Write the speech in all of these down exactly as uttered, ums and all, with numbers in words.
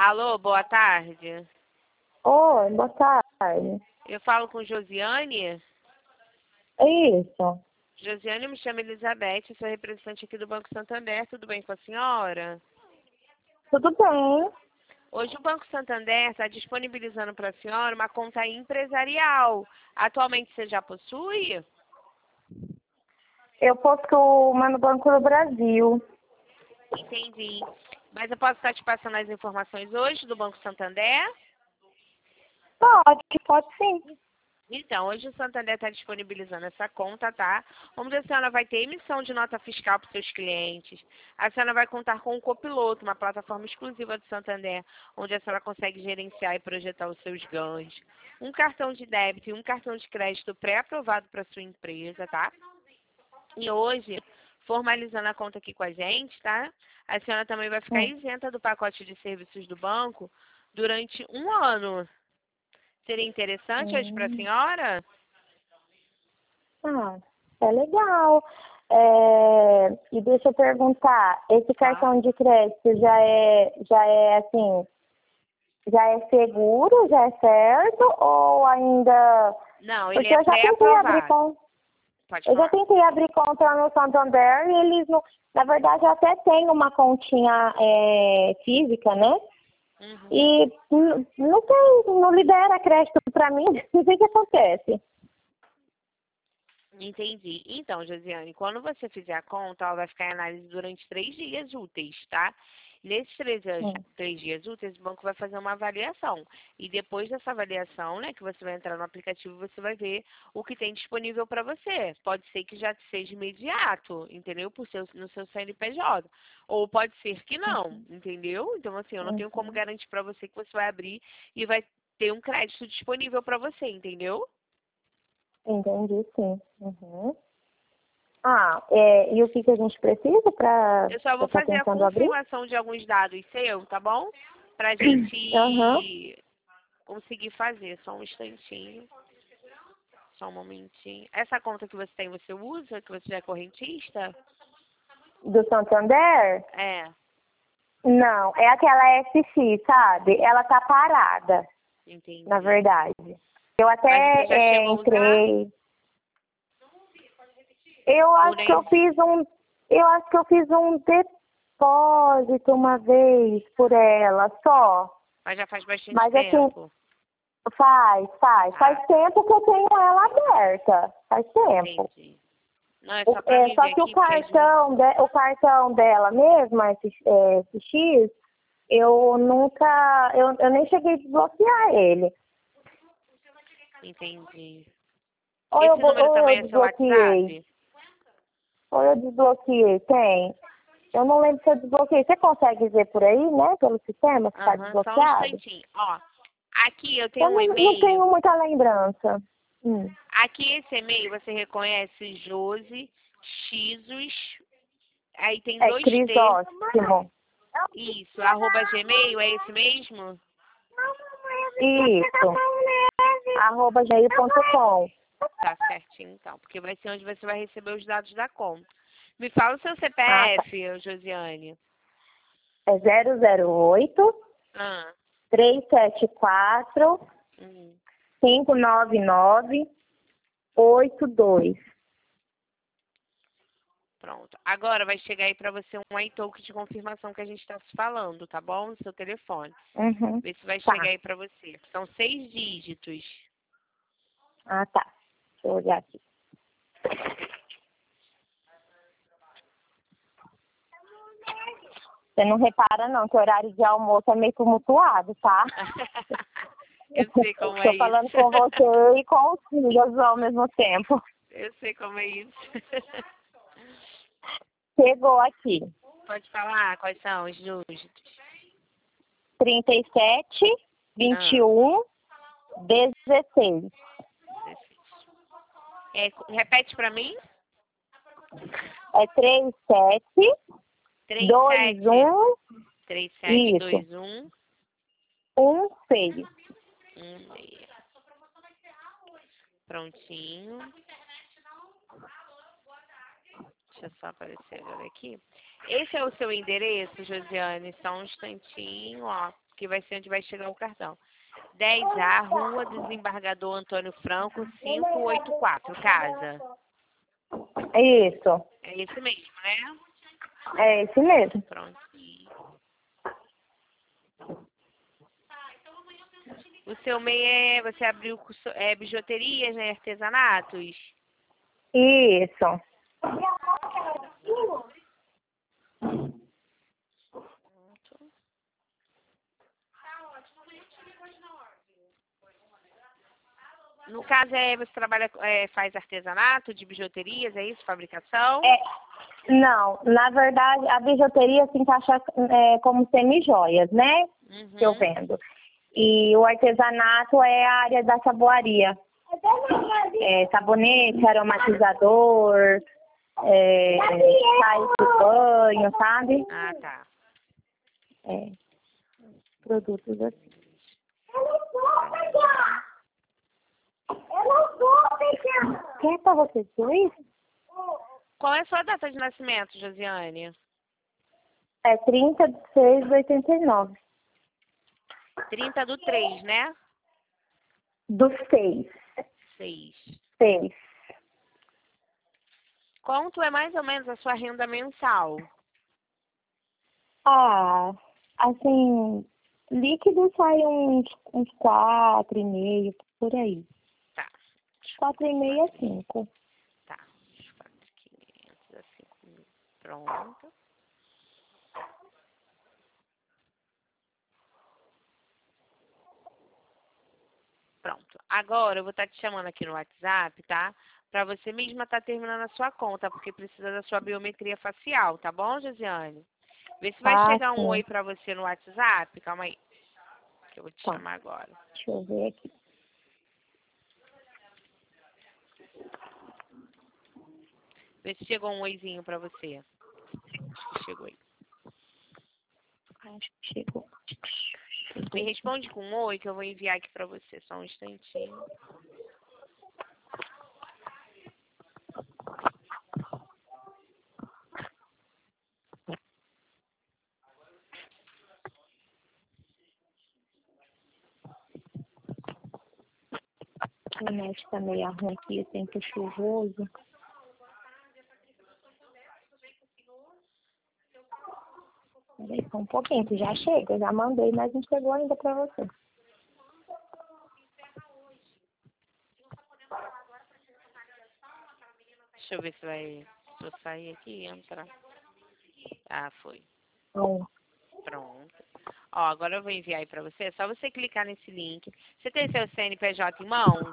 Alô, boa tarde. Oi, boa tarde. Eu falo com Josiane. Isso. Josiane, me chama Elizabeth, sou representante aqui do Banco Santander. Tudo bem com a senhora? Tudo bem. Hoje o Banco Santander está disponibilizando para a senhora uma conta empresarial. Atualmente você já possui? Eu possuo uma no Banco do Brasil. Entendi. Mas eu posso estar te passando as informações hoje do Banco Santander? Pode, pode sim. Então, hoje o Santander está disponibilizando essa conta, tá? Onde a senhora vai ter emissão de nota fiscal para os seus clientes. A senhora vai contar com o Copiloto, uma plataforma exclusiva do Santander, onde a senhora consegue gerenciar e projetar os seus ganhos. Um cartão de débito e um cartão de crédito pré-aprovado para sua empresa, tá? E hoje, formalizando a conta aqui com a gente, tá? A senhora também vai ficar Hum. isenta do pacote de serviços do banco durante um ano. Seria interessante hoje para a Hum. senhora? Ah, é legal. É, e deixa eu perguntar, esse cartão de crédito já é, já é assim, já é seguro, já é certo ou ainda... Não, ele Porque é eu já tentei abrir pré-aprovado. conta, Pode eu já falar. tentei abrir conta no Santander e eles não, na verdade eu até tenho uma continha é, física, né? Uhum. E n- não tem, não libera crédito para mim, não sei o que acontece. Entendi. Então, Josiane, quando você fizer a conta, ela vai ficar em análise durante três dias úteis, tá? Nesses três dias, Hum. três dias úteis, o banco vai fazer uma avaliação. E depois dessa avaliação, né, que você vai entrar no aplicativo, você vai ver o que tem disponível para você. Pode ser que já seja imediato, entendeu? Por seu, no seu C N P J. Ou pode ser que não, entendeu? Então, assim, eu não tenho como Uhum. garantir para você que você vai abrir e vai ter um crédito disponível para você, entendeu? Entendi, sim. Uhum. Ah, é, e o que, que a gente precisa para Eu só vou estar fazer a tentando abrir? confirmação de alguns dados seus, tá bom? Pra Aham. gente conseguir fazer. Só um instantinho. Só um momentinho. Essa conta que você tem, você usa? Que você já é correntista? Do Santander? É, Não, é aquela S X, sabe? Ela tá parada, entendi. na verdade. Eu até Mas você já é, chegou a usar? entrei. Eu acho que eu Porém, fiz um. Eu acho que eu fiz um depósito uma vez por ela só. mas já faz bastante Mas assim, tempo. faz, faz. Ah, Faz tempo que eu tenho ela aberta. Faz tempo. entendi. Não, é O- só pra é, mim só ver que o aqui, porque a gente... cartão, de- o cartão dela mesmo, esse, é, esse X, eu nunca. Eu, eu nem cheguei a desbloquear ele. Entendi. Ou eu, Esse bo- número ou eu também é seu desbloqueei. WhatsApp? Ou eu desbloqueei. Tem. Eu não lembro se eu desbloqueei. Você consegue ver por aí, né? Pelo sistema, se está Aham, só um desbloqueado? instantinho. Ó, aqui eu Eu tenho um não, não e-mail. tenho muita lembrança. Hum. Aqui esse e-mail você reconhece Josi, Xos, aí tem É dois T, Crisóstomo. isso, arroba Gmail, é esse mesmo? Isso. Arroba gmail ponto com. Tá certinho então, porque vai ser onde você vai receber os dados da conta. Me fala o seu Ah, tá. C P F, Josiane. É zero zero oito, Ah, três sete quatro, hum, cinco nove nove, oito dois. pronto. Agora vai chegar aí pra você um iTalk de confirmação que a gente tá se falando, tá bom? No seu telefone. Uhum. Vê se vai chegar Tá. aí pra você. São seis dígitos. Ah, tá. Deixa eu olhar aqui. Você não repara, não, que o horário de almoço é meio tumultuado, tá? Eu sei como é Tô isso. falando com você e com os filhos ao mesmo tempo. Eu sei como é isso. Chegou aqui. Pode falar quais são os dígitos? trinta e sete, vinte e um, dezesseis. É, repete pra mim. É trinta e sete, Três dois sete um, três sete isso, dois um um seis. um seis. Prontinho. Deixa eu só aparecer agora aqui. Esse é o seu endereço, Josiane? Só um instantinho, ó. que vai ser onde vai chegar o cartão. dez A, Rua Desembargador Antônio Franco, quinhentos e oitenta e quatro, casa. Isso. É esse mesmo, né? É esse mesmo. Pronto. O seu M E I é, você abriu curso- é, bijuterias, né? Artesanatos? Isso. No caso, é, você trabalha, é, faz artesanato de bijuterias, é isso? Fabricação? É, não, na verdade, a bijuteria se encaixa é, como semi-joias, né? Uhum. Que eu vendo. E o artesanato é a área da saboaria. É, sabonete, aromatizador, é, sais de banho, sabe? Ah, tá. É, produtos assim. Quer pra vocês dois? Qual é a sua data de nascimento, Josiane? É trinta de seis de oitenta e nove. trinta do três, né? Do seis. seis. seis. Quanto é mais ou menos a sua renda mensal? Ah, assim, líquido sai uns, uns quatro e meio, por aí. Tá. Quatro e meio a cinco. Tá. quatro mil e quinhentos a cinco mil. Pronto. Pronto. Agora eu vou estar te chamando aqui no WhatsApp, tá? Pra você mesma estar terminando a sua conta, porque precisa da sua biometria facial, tá bom, Josiane? Vê se vai Ah, chegar um oi sim. pra você no WhatsApp. Calma aí. Que eu vou te Tá. chamar agora. Deixa eu ver aqui. Vê se chegou um oizinho pra você. Acho que chegou aí. Acho que chegou. Me responde com um oi que eu vou enviar aqui pra você. Só um instantinho. A internet tá meio ruim aqui, tempo chuvoso. Peraí, só um pouquinho, que já chega. Eu já mandei, mas não chegou ainda pra você. Deixa eu ver se vai. Se eu sair aqui e entrar. Ah, foi. Bom, Pronto. Ó, agora eu vou enviar aí pra você. É só você clicar nesse link. Você tem seu C N P J em mãos?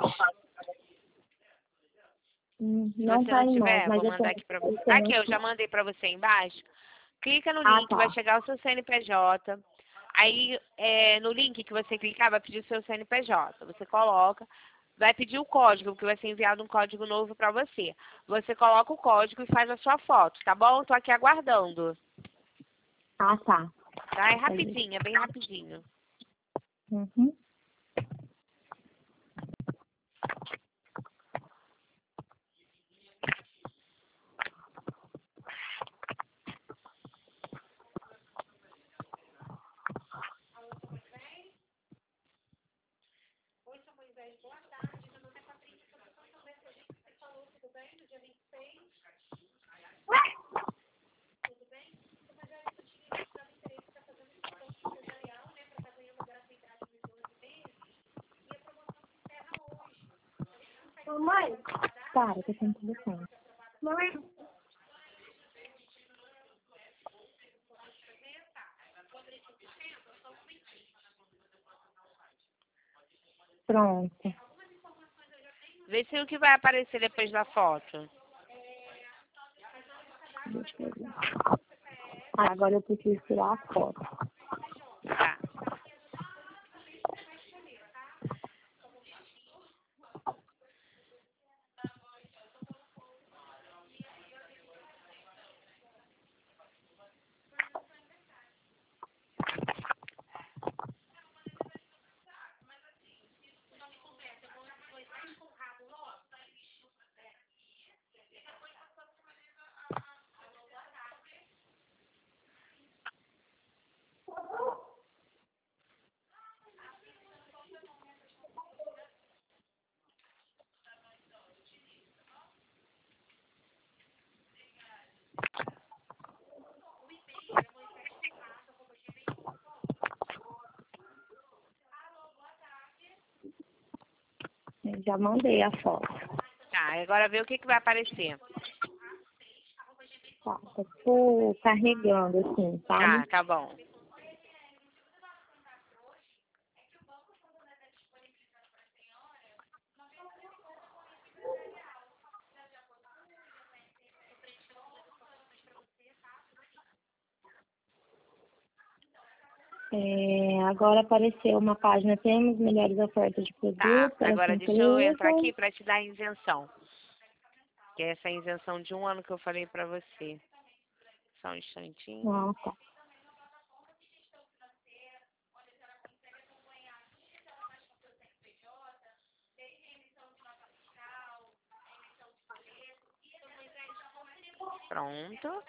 hum, Se não você tá não em mãos, tiver, mas vou eu mandar tenho, aqui pra eu você. tenho Aqui, eu já aqui. mandei pra você embaixo. Clica no Ah, link, vai tá. chegar o seu C N P J. Aí, é, no link que você clicar, vai pedir o seu C N P J. Você coloca, vai pedir o código, que vai ser enviado um código novo pra você. Você coloca o código e faz a sua foto, tá bom? Tô aqui aguardando. Ah, tá. Tá? É rapidinho, é bem rapidinho. Uhum. Mamãe. Para, que eu tenho telefone. Mamãe. Pronto. Vê se o que vai aparecer depois da foto. Deixa eu ver. Ah, agora eu preciso tirar a foto. Tá. já mandei a foto. Tá, agora vê o que, que vai aparecer. Tá, tá tipo carregando, assim, sabe? Tá, tá bom. É, agora apareceu uma página, temos melhores ofertas de Tá, produtos para essa agora deixa eu entrar empresa. aqui para te dar a isenção. Que é essa isenção de um ano que eu falei pra você. Só um instantinho. Ah, tá. Pronto.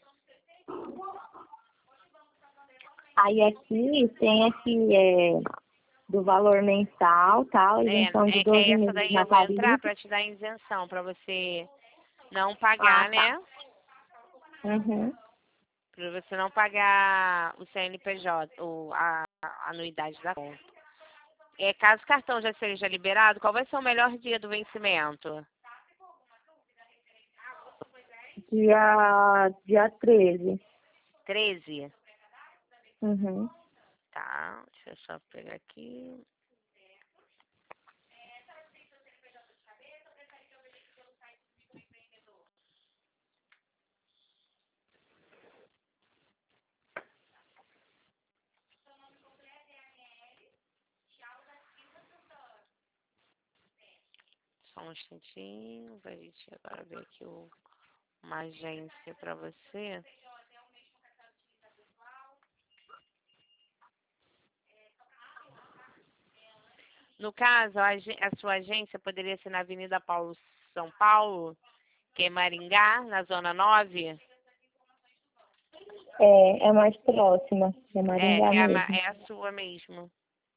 Aí aqui tem aqui é, do valor mensal, tal, É, isenção de é que doze essa meses daí na eu vou entrar tarifa. pra te dar isenção, pra você não Ah, pagar, tá. né? Uhum. Pra você não pagar o C N P J, ou a, a anuidade da conta. É, caso o cartão já seja liberado, qual vai ser o melhor dia do vencimento? Dia, dia treze. treze? Uhum. Tá, deixa eu só pegar aqui. Só um instantinho, pra gente agora ver aqui o, uma agência pra você. No caso, a, agen- a sua agência poderia ser na Avenida Paulo São Paulo, que é Maringá, na Zona nove. É, é mais próxima, é Maringá É, é a, ma- mesmo. é a sua mesmo.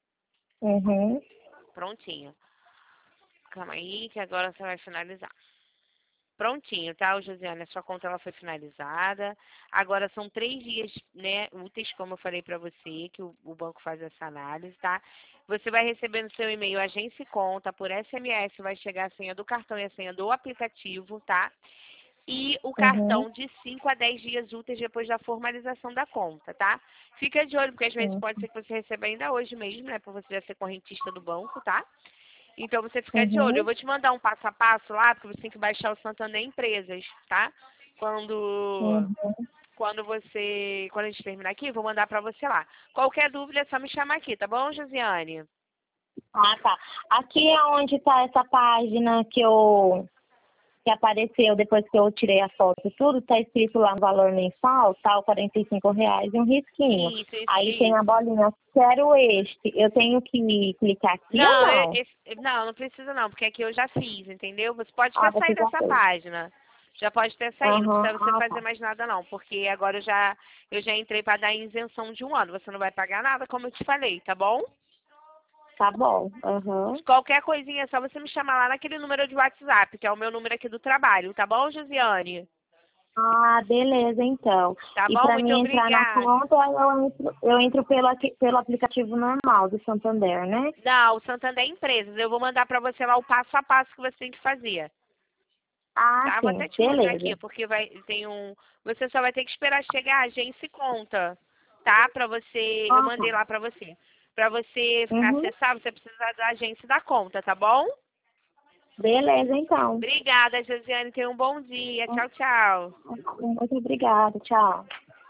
Uhum. Prontinho. Calma aí, que agora você vai finalizar. Prontinho, tá, Josiane? A sua conta ela foi finalizada. Agora são três dias, né, úteis, como eu falei para você, que o, o banco faz essa análise, tá? Você vai receber no seu e-mail agência e conta, por S M S vai chegar a senha do cartão e a senha do aplicativo, tá? E o Uhum. cartão de cinco a dez dias úteis depois da formalização da conta, tá? Fica de olho, porque às vezes Uhum. pode ser que você receba ainda hoje mesmo, né? Por você já ser correntista do banco, tá? Então você fica de olho. Eu Uhum. vou te mandar um passo a passo lá, porque você tem que baixar o Santander Empresas, tá? Quando Uhum. quando você, quando a gente terminar aqui, eu vou mandar pra você lá. Qualquer dúvida é só me chamar aqui, tá bom, Josiane? Ah, tá. Aqui é onde tá essa página que eu que apareceu depois que eu tirei a foto e tudo, tá escrito lá no valor mensal, tal, quarenta e cinco reais e um risquinho. Isso, isso, Aí tem a isso. bolinha, quero este. Eu tenho que clicar aqui ou Não, eu- não? esse- não, não precisa não, porque aqui eu já fiz, entendeu? Você pode Ah, até você sair já dessa fez. página. Já pode até sair, não Aham, precisa você ah, fazer tá. mais nada não, porque agora eu já, eu já entrei para dar isenção de um ano. Você não vai pagar nada, como eu te falei, tá bom? Tá bom. Aham. Qualquer coisinha é só você me chamar lá naquele número de WhatsApp, que é o meu número aqui do trabalho, tá bom, Josiane? Ah, beleza, então. Tá E bom? para Muito mim entrar na obrigada. conta, eu entro, eu entro pelo, aqui- pelo aplicativo normal do Santander, né? Não, o Santander Empresas. Eu vou mandar pra você lá o passo a passo que você tem que fazer. Ah, Tá? Vou sim, até te mostrar beleza. aqui, porque vai tem um. Você só vai ter que esperar chegar a agência e conta, tá? Pra você. Eu Ah, mandei tá. lá pra você. Pra você Uhum. acessar, você precisa da agência e da conta, tá bom? Beleza, então. Obrigada, Josiane. Tenha um bom dia. Tchau, tchau. Muito obrigada, tchau.